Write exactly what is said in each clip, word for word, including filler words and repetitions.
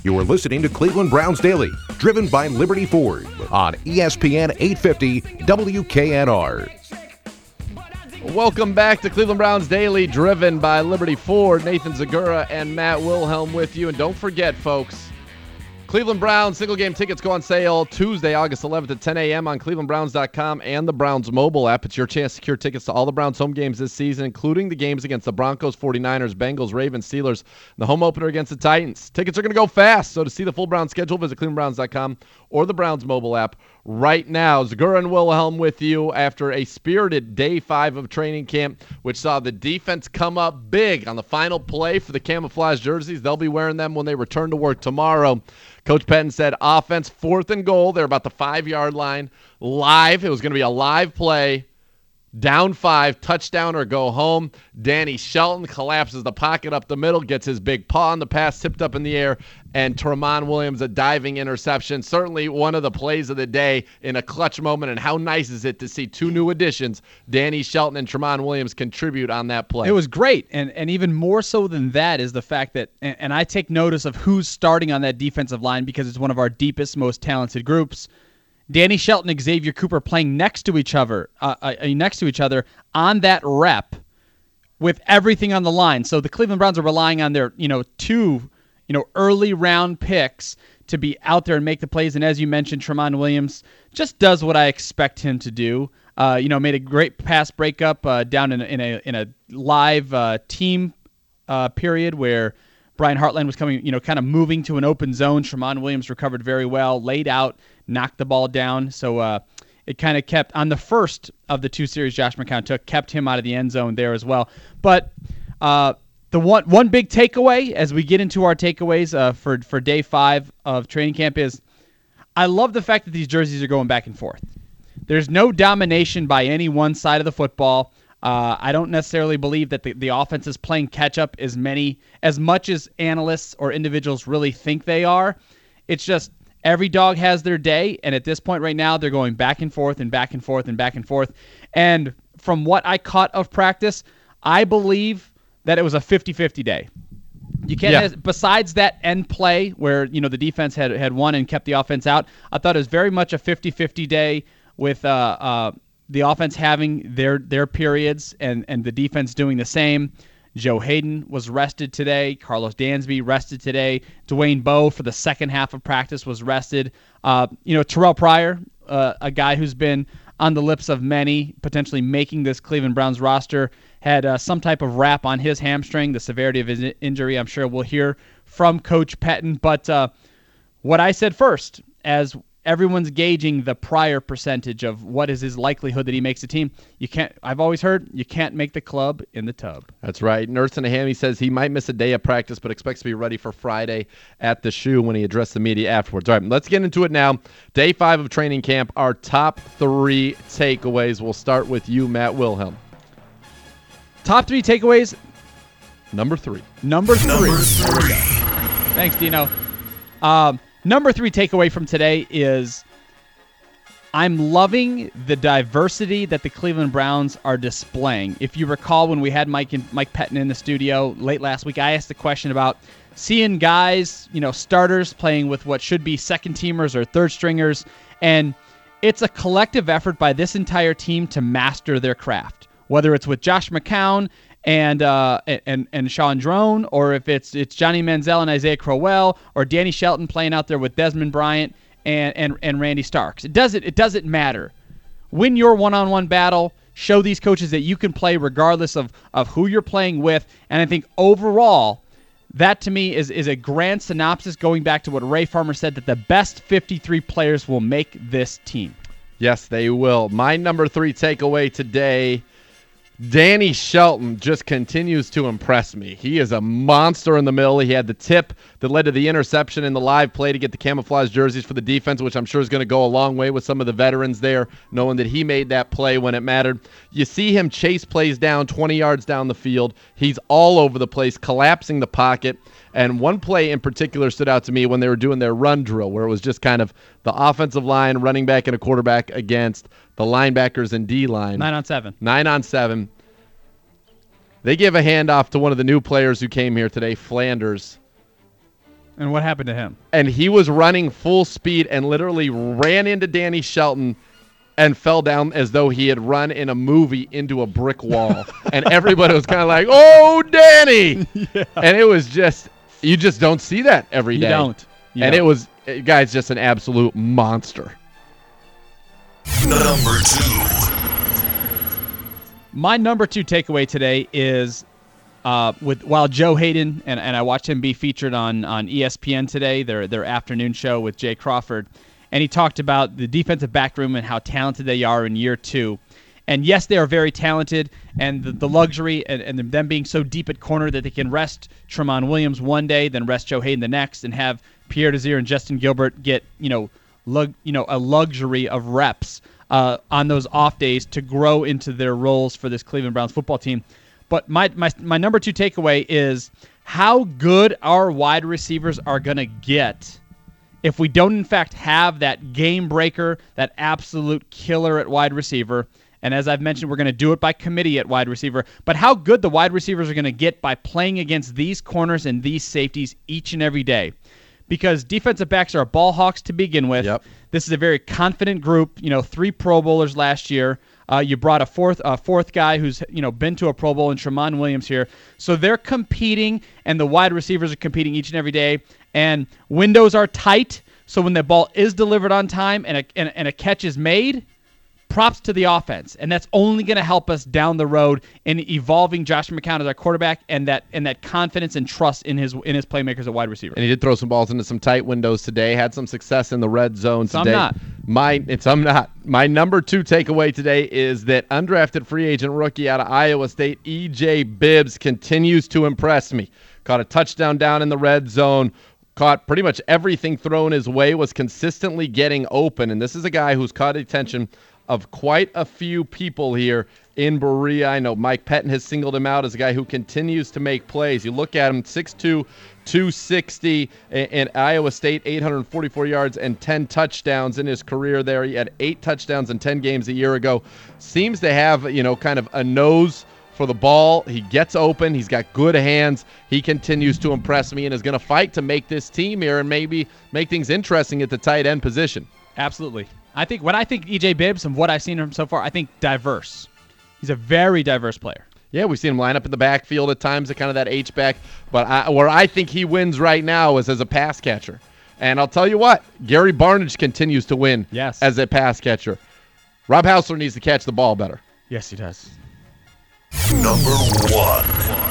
You are listening to Cleveland Browns Daily, driven by Liberty Ford on E S P N eight fifty W K N R. Welcome back to Cleveland Browns Daily, driven by Liberty Ford. Nathan Zagura and Matt Wilhelm with you. And don't forget, folks, Cleveland Browns single game tickets go on sale Tuesday, August eleventh at ten a.m. on cleveland browns dot com and the Browns mobile app. It's your chance to secure tickets to all the Browns home games this season, including the games against the Broncos, forty-niners, Bengals, Ravens, Steelers, and the home opener against the Titans. Tickets are going to go fast, so to see the full Browns schedule, visit cleveland browns dot com or the Browns mobile app right now. Zagura and Wilhelm with you after a spirited day five of training camp, which saw the defense come up big on the final play for the camouflage jerseys. They'll be wearing them when they return to work tomorrow. Coach Pettin said offense, fourth and goal. They're about the five-yard line. Live. It was going to be a live play. Down five, touchdown or go home. Danny Shelton collapses the pocket up the middle, gets his big paw on the pass, tipped up in the air, and Tramon Williams a diving interception. Certainly one of the plays of the day in a clutch moment, and how nice is it to see two new additions, Danny Shelton and Tramon Williams, contribute on that play. It was great, and and even more so than that is the fact that, and, and I take notice of who's starting on that defensive line because it's one of our deepest, most talented groups. Danny Shelton and Xavier Cooper playing next to each other, uh, uh, next to each other on that rep with everything on the line. So the Cleveland Browns are relying on their, you know, two, you know, early round picks to be out there and make the plays. And as you mentioned, Tramon Williams just does what I expect him to do. Uh, you know, made a great pass breakup uh, down in a, in a in a live uh, team uh, period where Brian Hartline was coming, you know, kind of moving to an open zone. Tramon Williams recovered very well, laid out, knocked the ball down. So uh, it kind of kept, on the first of the two series Josh McCown took, kept him out of the end zone there as well. But uh, the one one big takeaway as we get into our takeaways uh, for, for day five of training camp is I love the fact that these jerseys are going back and forth. There's no domination by any one side of the football. Uh, I don't necessarily believe that the, the offense is playing catch-up as many, as much as analysts or individuals really think they are. It's just every dog has their day, and at this point right now, they're going back and forth and back and forth and back and forth. And from what I caught of practice, I believe that it was a fifty-fifty day. You can't, yeah. Besides that end play where, you know, the defense had, had won and kept the offense out, I thought it was very much a fifty-fifty day with uh, uh, the offense having their their periods and, and the defense doing the same. Joe Hayden was rested today. Carlos Dansby rested today. Dwayne Bowe for the second half of practice was rested. Uh, you know, Terrell Pryor, uh, a guy who's been on the lips of many, potentially making this Cleveland Browns roster, had uh, some type of wrap on his hamstring. The severity of his injury, I'm sure we'll hear from Coach Pettin. But uh, what I said first, as everyone's gauging the Pryor percentage of what is his likelihood that he makes the team. You can't. I've always heard you can't make the club in the tub. That's right. Nurse and a Hammy says he might miss a day of practice, but expects to be ready for Friday at the shoe when he addressed the media afterwards. All right, let's get into it now. Day five of training camp. Our top three takeaways. We'll start with you, Matt Wilhelm. Top three takeaways. Number three. Number three. Number three. Thanks, Dino. Um. Number three takeaway from today is I'm loving the diversity that the Cleveland Browns are displaying. If you recall when we had Mike and Mike Pettin in the studio late last week, I asked the question about seeing guys, you know, starters playing with what should be second teamers or third stringers, and it's a collective effort by this entire team to master their craft. Whether it's with Josh McCown and uh, and and Sean Drone, or if it's it's Johnny Manziel and Isaiah Crowell, or Danny Shelton playing out there with Desmond Bryant and, and, and Randy Starks. It doesn't it doesn't matter. Win your one-on-one battle. Show these coaches that you can play regardless of, of who you're playing with. And I think overall, that to me is, is a grand synopsis going back to what Ray Farmer said, that the best fifty-three players will make this team. Yes, they will. My number three takeaway today, Danny Shelton just continues to impress me. He is a monster in the middle. He had the tip that led to the interception in the live play to get the camouflage jerseys for the defense, which I'm sure is going to go a long way with some of the veterans there, knowing that he made that play when it mattered. You see him chase plays down twenty yards down the field. He's all over the place, collapsing the pocket. And one play in particular stood out to me when they were doing their run drill, where it was just kind of the offensive line, running back, and a quarterback against the linebackers and D-line. Nine on seven. Nine on seven. They give a handoff to one of the new players who came here today, Flanders. And what happened to him? And he was running full speed and literally ran into Danny Shelton and fell down as though he had run in a movie into a brick wall. And everybody was kind of like, oh, Danny! Yeah. And it was just, you just don't see that every day. You don't. You and don't. it was, guy's just an absolute monster. Number two. My number two takeaway today is uh, with while Joe Hayden, and, and I watched him be featured on, on E S P N today, their their afternoon show with Jay Crawford, and he talked about the defensive back room and how talented they are in year two. And yes, they are very talented, and the, the luxury and, and them being so deep at corner that they can rest Tramon Williams one day, then rest Joe Hayden the next, and have Pierre Desir and Justin Gilbert get, you know, lug, you know, a luxury of reps uh, on those off days to grow into their roles for this Cleveland Browns football team. But my, my, my number two takeaway is how good our wide receivers are going to get if we don't, in fact, have that game breaker, that absolute killer at wide receiver. And as I've mentioned, we're going to do it by committee at wide receiver. But how good the wide receivers are going to get by playing against these corners and these safeties each and every day. Because defensive backs are ball hawks to begin with. Yep. This is a very confident group. You know, three Pro Bowlers last year. Uh, you brought a fourth a fourth guy who's, you know, been to a Pro Bowl in Tramon Williams here. So they're competing, and the wide receivers are competing each and every day. And windows are tight, so when the ball is delivered on time and a, and, and a catch is made, props to the offense. And that's only going to help us down the road in evolving Josh McCown as our quarterback and that and that confidence and trust in his in his playmakers at wide receiver. And he did throw some balls into some tight windows today, had some success in the red zone Some today. not. My, it's I'm not. My number two takeaway today is that undrafted free agent rookie out of Iowa State, E J Bibbs, continues to impress me. Caught a touchdown down in the red zone. Caught pretty much everything thrown his way, was consistently getting open. And this is a guy who's caught attention of quite a few people here in Berea. I know Mike Pettin has singled him out as a guy who continues to make plays. You look at him, six two, two sixty, and Iowa State, eight hundred forty-four yards and ten touchdowns in his career there. He had eight touchdowns in ten games a year ago. Seems to have, you know, kind of a nose for the ball. He gets open. He's got good hands. He continues to impress me and is going to fight to make this team here and maybe make things interesting at the tight end position. Absolutely. I think when I think E J Bibbs and what I've seen of him so far, I think diverse. He's a very diverse player. Yeah, we've seen him line up in the backfield at times at kind of that H-back. But I, where I think he wins right now is as a pass catcher. And I'll tell you what, Gary Barnidge continues to win yes. as a pass catcher. Rob Hausler needs to catch the ball better. Yes, he does. Number one.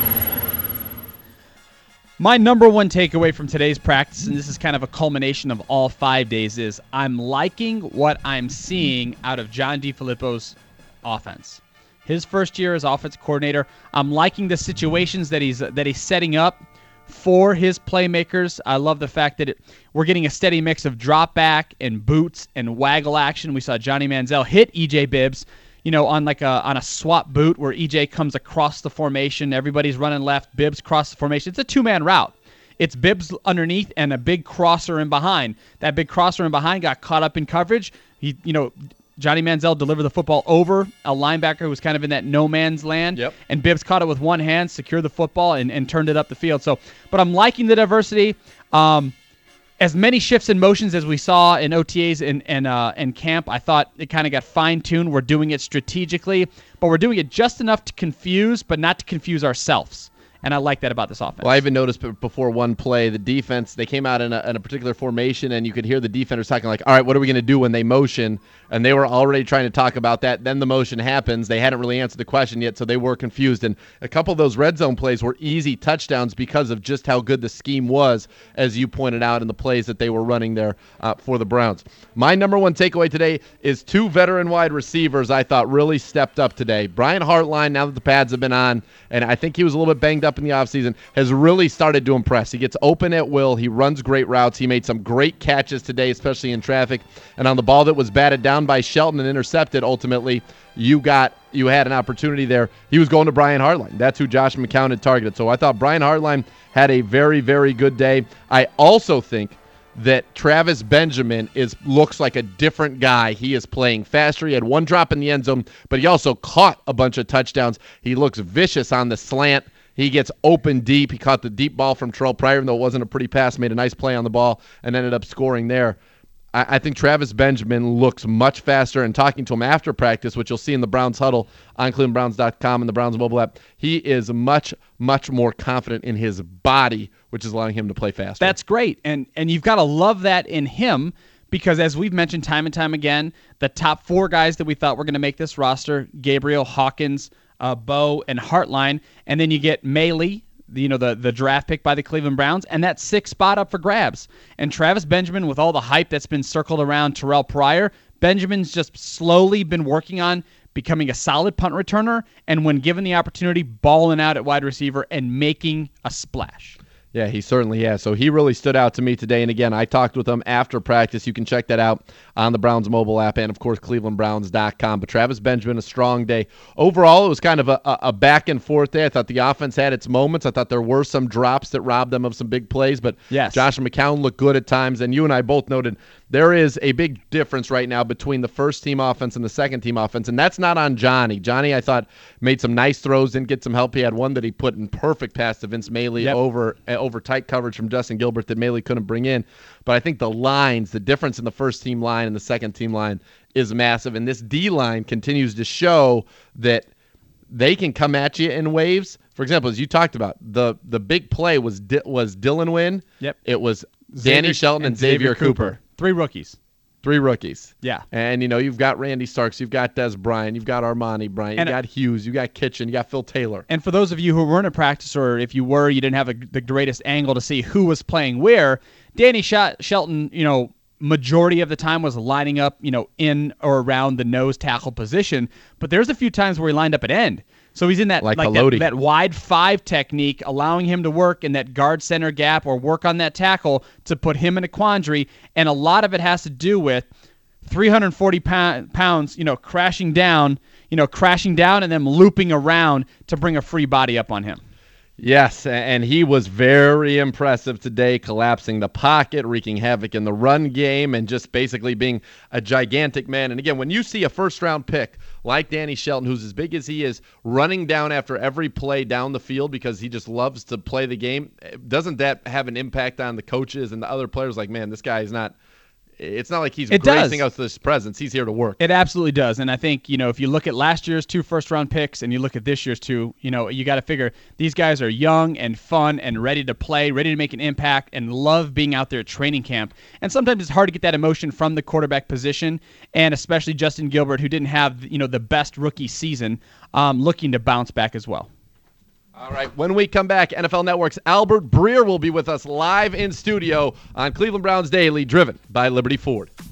My number one takeaway from today's practice, and this is kind of a culmination of all five days, is I'm liking what I'm seeing out of John DeFilippo's offense. His first year as offense coordinator, I'm liking the situations that he's that he's setting up for his playmakers. I love the fact that it, we're getting a steady mix of drop back and boots and waggle action. We saw Johnny Manziel hit E J Bibbs, you know, on like a on a swap boot where E J comes across the formation. Everybody's running left. Bibbs cross the formation. It's a two-man route. It's Bibbs underneath and a big crosser in behind. That big crosser in behind got caught up in coverage. He, you know, Johnny Manziel delivered the football over a linebacker who was kind of in that no man's land. Yep. And Bibbs caught it with one hand, secured the football, and, and turned it up the field. So, but I'm liking the diversity. Um, As many shifts and motions as we saw in O T As and and, uh, and camp, I thought it kind of got fine-tuned. We're doing it strategically, but we're doing it just enough to confuse, but not to confuse ourselves. And I like that about this offense. Well, I even noticed before one play, the defense, they came out in a, in a particular formation, and you could hear the defenders talking like, all right, what are we going to do when they motion? And they were already trying to talk about that. Then the motion happens. They hadn't really answered the question yet, so they were confused. And a couple of those red zone plays were easy touchdowns because of just how good the scheme was, as you pointed out in the plays that they were running there uh, for the Browns. My number one takeaway today is two veteran wide receivers I thought really stepped up today. Brian Hartline, now that the pads have been on, and I think he was a little bit banged up in the offseason, has really started to impress. He gets open at will. He runs great routes. He made some great catches today, especially in traffic. And on the ball that was batted down by Shelton and intercepted, ultimately, you got you had an opportunity there. He was going to Brian Hartline. That's who Josh McCown had targeted. So I thought Brian Hartline had a very, very good day. I also think that Travis Benjamin is looks like a different guy. He is playing faster. He had one drop in the end zone, but he also caught a bunch of touchdowns. He looks vicious on the slant. He gets open deep. He caught the deep ball from Terrell Pryor, even though it wasn't a pretty pass, made a nice play on the ball, and ended up scoring there. I, I think Travis Benjamin looks much faster, and talking to him after practice, which you'll see in the Browns huddle on cleveland browns dot com and the Browns mobile app, he is much, much more confident in his body, which is allowing him to play faster. That's great, and and you've got to love that in him, because as we've mentioned time and time again, the top four guys that we thought were going to make this roster, Gabriel, Hawkins, uh, Bo, and Hartline, and then you get Maley, you know, the, the draft pick by the Cleveland Browns, and that sixth spot up for grabs. And Travis Benjamin, with all the hype that's been circled around Terrell Pryor, Benjamin's just slowly been working on becoming a solid punt returner, and when given the opportunity, balling out at wide receiver and making a splash. Yeah, he certainly has. So he really stood out to me today. And again, I talked with him after practice. You can check that out on the Browns mobile app and, of course, cleveland browns dot com. But Travis Benjamin, a strong day. Overall, it was kind of a, a back and forth day. I thought the offense had its moments. I thought there were some drops that robbed them of some big plays. But yes, Josh McCown looked good at times. And you and I both noted there is a big difference right now between the first-team offense and the second-team offense. And that's not on Johnny. Johnny, I thought, made some nice throws, didn't get some help. He had one that he put in perfect pass to Vince Maley yep. over over tight coverage from Justin Gilbert that Maley couldn't bring in. But I think the lines, the difference in the first-team line and the second-team line is massive. And this D-line continues to show that they can come at you in waves. For example, as you talked about, the the big play was Di- was Dylan Wynn. Yep. It was Xavier, Danny Shelton and, and Xavier, Xavier Cooper. Cooper. Three rookies. Three rookies. Yeah. And, you know, you've got Randy Starks, you've got Des Bryant, you've got Armani Bryant, you've and, got Hughes, you've got Kitchen, you got Phil Taylor. And for those of you who weren't at practice, or if you were, you didn't have a, the greatest angle to see who was playing where, Danny Sh- Shelton, you know, majority of the time was lining up, you know, in or around the nose tackle position. But there's a few times where he lined up at end. So he's in that like, like that, that wide five technique, allowing him to work in that guard center gap or work on that tackle to put him in a quandary. And a lot of it has to do with three hundred forty pounds, you know, crashing down, you know, crashing down and then looping around to bring a free body up on him. Yes, and he was very impressive today, collapsing the pocket, wreaking havoc in the run game, and just basically being a gigantic man. And again, when you see a first-round pick like Danny Shelton, who's as big as he is, running down after every play down the field because he just loves to play the game, doesn't that have an impact on the coaches and the other players? Like, man, this guy is not – it's not like he's it gracing does. us with his presence. He's here to work. It absolutely does. And I think, you know, if you look at last year's two first-round picks and you look at this year's two, you know, you got to figure these guys are young and fun and ready to play, ready to make an impact, and love being out there at training camp. And sometimes it's hard to get that emotion from the quarterback position, and especially Justin Gilbert, who didn't have, you know, the best rookie season, um, looking to bounce back as well. All right, when we come back, N F L Network's Albert Breer will be with us live in studio on Cleveland Browns Daily, driven by Liberty Ford.